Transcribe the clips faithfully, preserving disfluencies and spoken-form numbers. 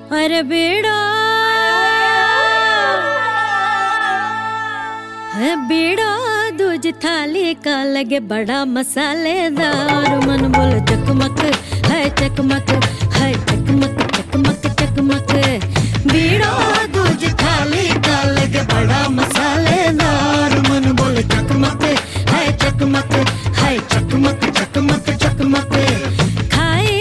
अरे बेड़ा है बेड़ा दूज थाली का लगे बड़ा मसालेदार। मन बोल चकमक है चकमक है चकमक चकमक चकमक। बेड़ा दूज थाली का लगे बड़ा मसालेदार। मन बोल चकमक है चकमक है चकमक चकमक चकमक। खाए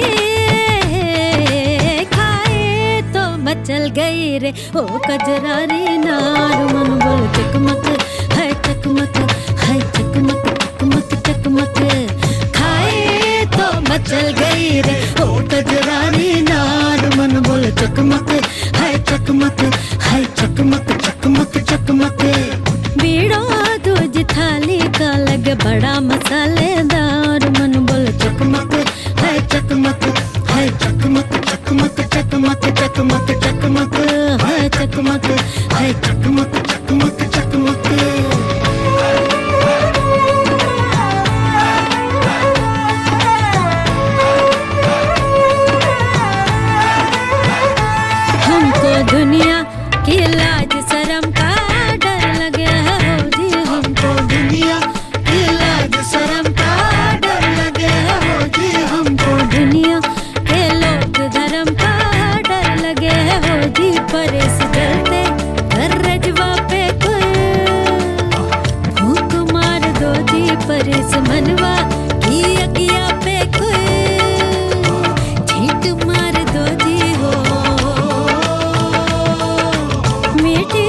खाए तो मचल गई रे ओ कजरारी नार। मन बोल चकमक है चकमक है चकमक चकमक चकमक। खाए तो मचल गई रे ओ कजरारी नार। मन बोल चकमक है चकमक है चकमक चकमक चकमक। बीड़ा दूज थाली का लगे बड़ा मसालेदार। मन बोल चकमक है चकमक है चकमक चकमक चकमक चकमक चकमक है चकमक है चकमक चकमक चकमक। हमको दुनिया की लाज शर्म का डर लगे हो जी। हमको दुनिया की लाज शर्म का डर लगे हो जी। हमको दुनिया के लोग धर्म का डर लगे हो जी। परेश जलते घर रजवा पे कोई फूंक मार दो जी। परेश मनवा की अगिया पे कोई छींट मार दो जी हो। मीठी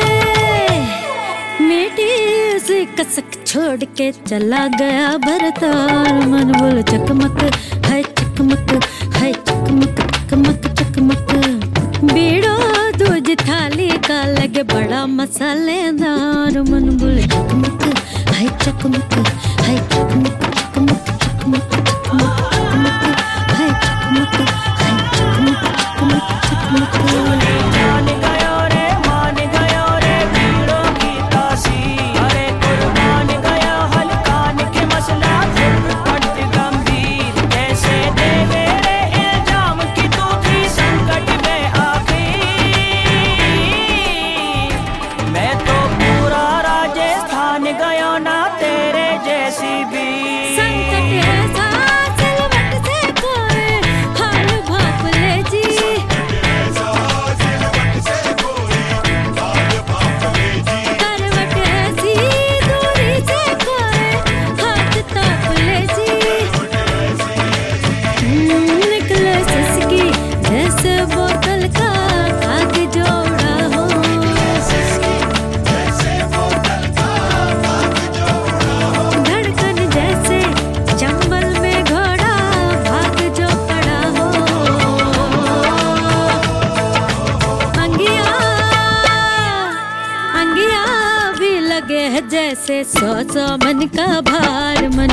मीठी उसे कसक छोड़ के चला गया भरतार। मन बोल चकमक है चकमक है चकमक चकमक चकमक। बीड़ा दूज थाली का लगे बड़ा मसालेदार। मन बोल चकमक है चकमक है चकमक चकमक चकमक चकमक चकमक है चकमक है चकमक चकमक चकमक। मान गयो रे मान गयो रे भीड़ों की तासी। अरे कुर्बान गया हलकान के मसला फिर कट गंभीर। कैसे देवे रे इल्जाम की तू भी संकट में आखिर। मैं तो पूरा राजस्थान गयो ना तेरे जैसी भी। संकट ऐसा सिलवट से कोई हाल भाप ले जी। करवट ऐसी दूरी से कोई हाथ ताप ले जी। निकले सिसकी जैसे बोतल का काग जोड़ा हो। धड़कन जैसे चंबल में घोड़ा भाग जो पड़ा हो। अंगिया अंगिया भी लगे है जैसे सौ सौ मन का भार। मन